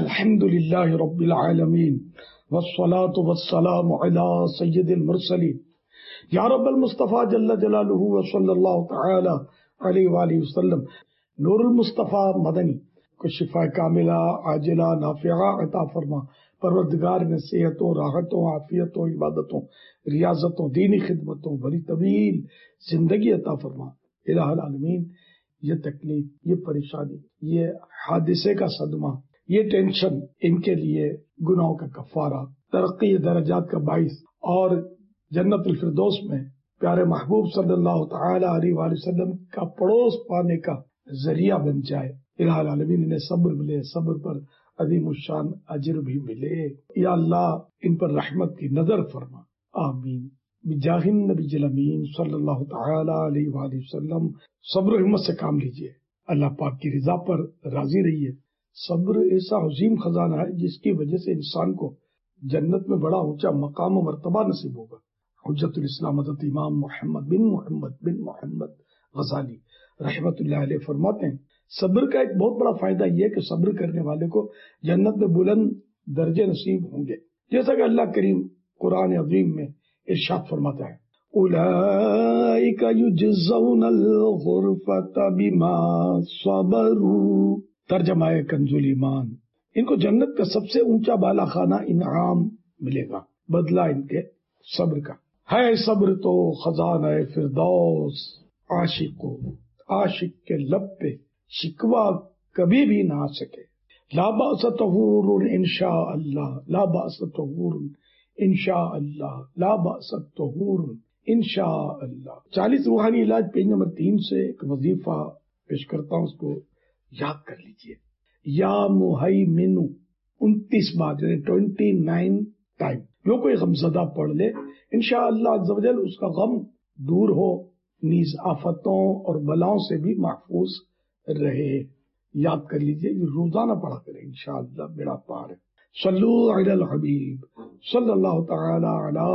الحمد للہ رب العالمین والصلاة والسلام علی سید المرسلین یا رب المصطفیٰ جل جلالہ وصلی اللہ تعالی علیہ وآلہ وسلم۔ نور المصطفیٰ مدنی کو شفا کاملہ عاجلہ نافعہ عطا فرما۔ پروردگار نے صحتوں، راحتوں، عافیتوں، عبادتوں، ریاضتوں، دینی خدمتوں، بڑی طویل زندگی عطا فرما۔ الہ العالمین، یہ تکلیف، یہ پریشانی، یہ حادثے کا صدمہ، یہ ٹینشن، ان کے لیے گناہوں کا کفارہ، ترقی درجات کا باعث اور جنت الفردوس میں پیارے محبوب صلی اللہ تعالی علیہ وآلہ وسلم کا پڑوس پانے کا ذریعہ بن جائے۔ الہ العالمین انہیں صبر ملے، صبر پر عظیم الشان اجر بھی ملے۔ یا اللہ ان پر رحمت کی نظر فرما، آمین بجاہ النبی الامین صلی اللہ تعالی علیہ وآلہ وسلم۔ صبر و ہمت سے کام لیجئے، اللہ پاک کی رضا پر راضی رہیے۔ صبر ایسا عظیم خزانہ ہے جس کی وجہ سے انسان کو جنت میں بڑا اونچا مقام و مرتبہ نصیب ہوگا۔ حجت الاسلام حضرت امام محمد بن محمد غزالی رحمت اللہ علیہ فرماتے ہیں، صبر کا ایک بہت بڑا فائدہ یہ ہے کہ صبر کرنے والے کو جنت میں بلند درجے نصیب ہوں گے، جیسا کہ اللہ کریم قرآن عظیم میں ارشاد فرماتا ہے، اولئک یجزون الغرفۃ بما صبروا۔ ترجمہ ہے کنز ایمان، ان کو جنت کا سب سے اونچا بالا خانہ انعام ملے گا، بدلہ ان کے صبر کا ہے۔ صبر تو خزانہ فردوس، عاشق کے لب پہ شکوہ کبھی بھی نہ آ سکے۔ لا بأس طہور انشاء اللہ، لا بأس طہور انشاء اللہ، لا بأس طہور انشاء اللہ۔ 40 روحانی علاج پیج نمبر 3 سے ایک وظیفہ پیش کرتا ہوں، اس کو یاد کر لیجئے۔ یا مہیمن 29 بار، یعنی 29 ٹائم جو کوئی غمزدہ پڑھ لے، انشاءاللہ عز و جل اس کا غم دور ہو، نیز آفتوں اور بلاؤں سے بھی محفوظ رہے۔ یاد کر لیجئے، یہ روزانہ پڑھا کریں، انشاءاللہ بیڑا پار ہے۔ صلو علی الحبیب صلی اللہ تعالی علی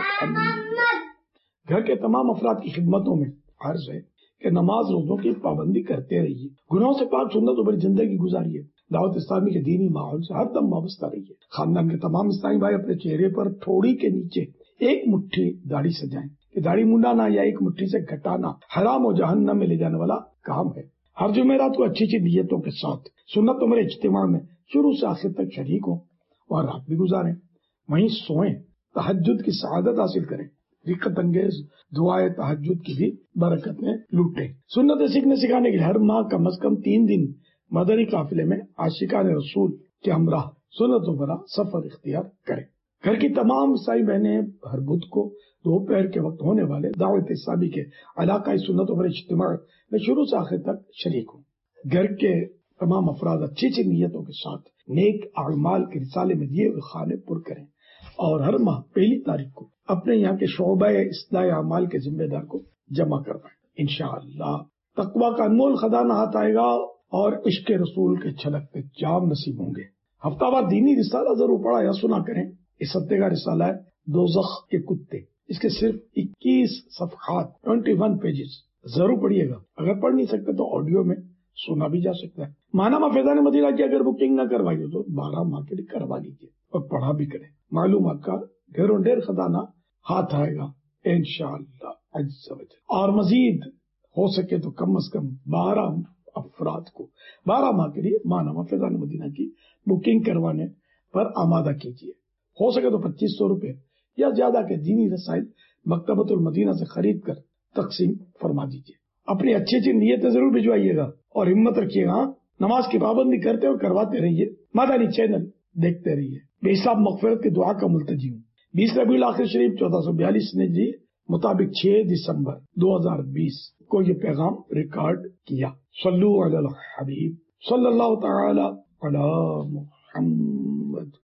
محمد۔ گھر کے تمام افراد کی خدمتوں میں عرض ہے کہ نماز روزوں کی پابندی کرتے رہیے، گناہوں سے پاک سنت و بڑی زندگی گزاریے، دعوت اسلامی کے دینی ماحول سے ہر دم وابستہ رہیے۔ خاندان کے تمام اسلامی بھائی اپنے چہرے پر ٹھوڑی کے نیچے ایک مٹھی داڑھی سجائیں کہ داڑھی منڈانا یا ایک مٹھی سے گھٹانا حرام و جہنم میں لے جانے والا کام ہے۔ ہر جمعرات کو اچھی اچھی نیتوں کے ساتھ سنت عمر اجتماع میں شروع سے آخر تک شریک ہوں اور رات بھی گزاریں، وہیں سوئیں، تہجد کی سعادت حاصل کریں، رقت انگیز دعائے تہجد کی بھی برکتیں لوٹیں۔ سنت سیکھنے سکھانے کے لیے ہر ماہ کم از کم 3 دن مدنی قافلے میں عاشقان رسول کے ہمراہ سنت و برا سفر اختیار کریں۔ گھر کی تمام عیسائی بہنیں ہر بدھ کو دوپہر کے وقت ہونے والے دعوت اسلامی کے علاقائی سنت و برا اجتماع میں شروع سے آخر تک شریک ہوں۔ گھر کے تمام افراد اچھی اچھی نیتوں کے ساتھ نیک اعمال کے رسالے میں دیے ہوئے خانے پر کریں اور ہر ماہ 1 تاریخ کو اپنے یہاں کے شعبہ اصلاح اعمال کے ذمہ دار کو جمع کروائیں۔ انشاءاللہ تقویٰ کا انمول خزانہ ہاتھ آئے گا اور عشق رسول کے چھلکتے جام نصیب ہوں گے۔ ہفتہ وار دینی رسالہ ضرور پڑھا یا سنا کریں۔ اس ہفتے کا رسالہ ہے دوزخ کے کتے، اس کے صرف 21 صفحات 21 پیجز، ضرور پڑھیے گا۔ اگر پڑھ نہیں سکتے تو آڈیو میں سنا بھی جا سکتا ہے۔ ماہنامہ فیضان مدینہ کی اگر بکنگ نہ کروائی ہو تو 12 ماہ کے لیے کروا لیجیے اور پڑھا بھی کریں۔ معلومات کا ڈھیروں ڈھیر خزانہ ہاتھ آئے گا انشاءاللہ عز و جل۔ اور مزید ہو سکے تو کم از کم 12 افراد کو 12 ماہ کے لیے ماہنامہ فیضان مدینہ کی بکنگ کروانے پر آمادہ کیجیے۔ ہو سکے تو 2500 روپے یا زیادہ کے دینی رسائل مکتبۃ المدینہ سے خرید کر تقسیم فرما دیجیے۔ اپنی اچھی اچھی نیتیں ضرور بھجوائیے گا اور ہمت رکھیے گا۔ نماز کی پابندی کرتے اور کرواتے رہیے۔ مدنی چینل دیکھتے رہیے۔ بے حساب مغفرت کی دعا کا ملتجی ہوں۔ 20 ربیع الاخر شریف 1442 نے جی مطابق 6 دسمبر 2020 کو یہ پیغام ریکارڈ کیا۔ صلو علی الحبیب صلی اللہ تعالی علی محمد۔